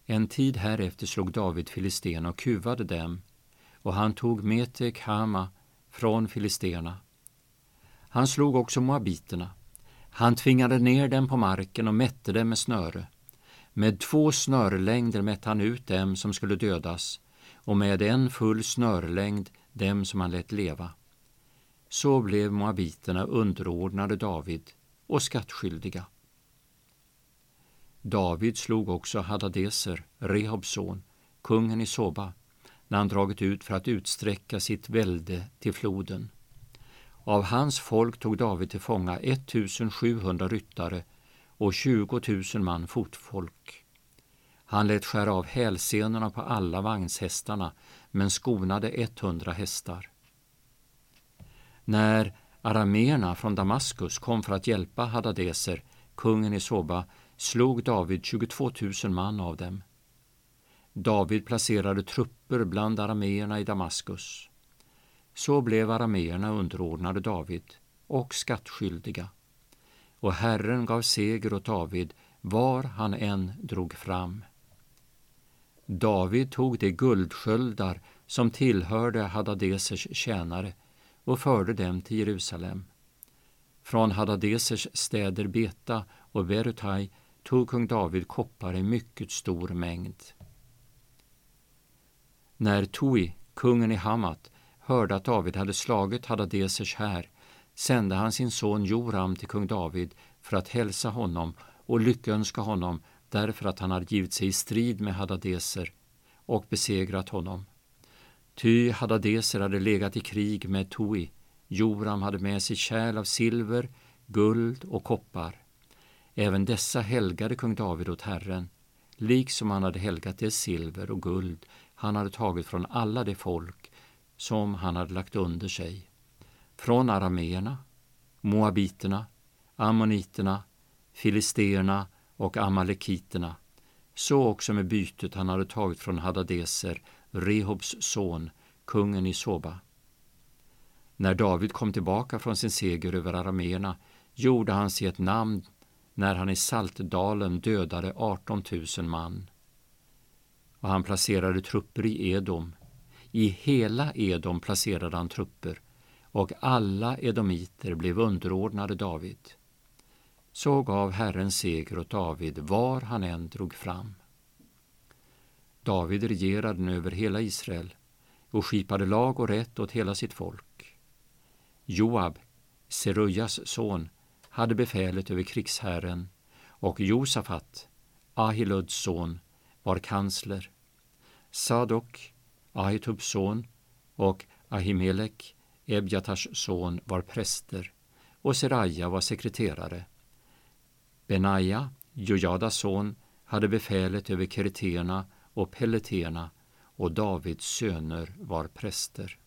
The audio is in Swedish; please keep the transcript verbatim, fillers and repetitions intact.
En tid härefter slog David filisterna och kuvade dem, och han tog Metek Hama från filisterna. Han slog också moabiterna. Han tvingade ner dem på marken och mätte dem med snöre. Med två snörelängder mätte han ut dem som skulle dödas, och med en full snörelängd dem som han lät leva. Så blev moabiterna underordnade David och skattskyldiga. David slog också Hadadeser, Rehobs son, kungen i Soba, när han dragit ut för att utsträcka sitt välde till floden. Av hans folk tog David till fånga ettusensjuhundra ryttare och tjugotusen man fotfolk. Han lät skära av hälsenorna på alla vagnshästarna, men skonade etthundra hästar. När arameerna från Damaskus kom för att hjälpa Hadadeser, kungen i Soba, slog David tjugotvåtusen man av dem. David placerade trupper bland arameerna i Damaskus. Så blev arameerna underordnade David och skattskyldiga. Och Herren gav seger åt David var han än drog fram. David tog de guldsköldar som tillhörde Hadadesers tjänare och förde dem till Jerusalem. Från Hadadesers städer Beta och Berutai tog kung David koppar i mycket stor mängd. När Toi, kungen i Hamat, hörde att David hade slagit Hadadesers här, sände han sin son Joram till kung David för att hälsa honom och lyckönska honom därför att han hade givit sig i strid med Hadadeser och besegrat honom. Ty Hadadeser hade legat i krig med Toi. Joram hade med sig kärl av silver, guld och koppar. Även dessa helgade kung David åt Herren, liksom han hade helgat det silver och guld han hade tagit från alla de folk som han hade lagt under sig, från arameerna, moabiterna, ammoniterna, filisterna och amalekiterna, så också med bytet han hade tagit från Hadadeser, Rehobs son, kungen i Soba. När David kom tillbaka från sin seger över arameerna gjorde han sig ett namn när han i Saltdalen dödade arton tusen man. Och han placerade trupper i Edom. I hela Edom placerade han trupper, och alla edomiter blev underordnade David. Så gav Herren seger åt David var han än drog fram. David regerade över hela Israel och skipade lag och rätt åt hela sitt folk. Joab, Serujas son, hade befälet över krigsherren, och Josafat, Ahiluds son, var kansler. Sadok, Ahitubs son, och Ahimelek, Ebjatars son, var präster, och Seraja var sekreterare. Benaja, Jojadas son, hade befälet över kereterna och pelleterna, och Davids söner var präster.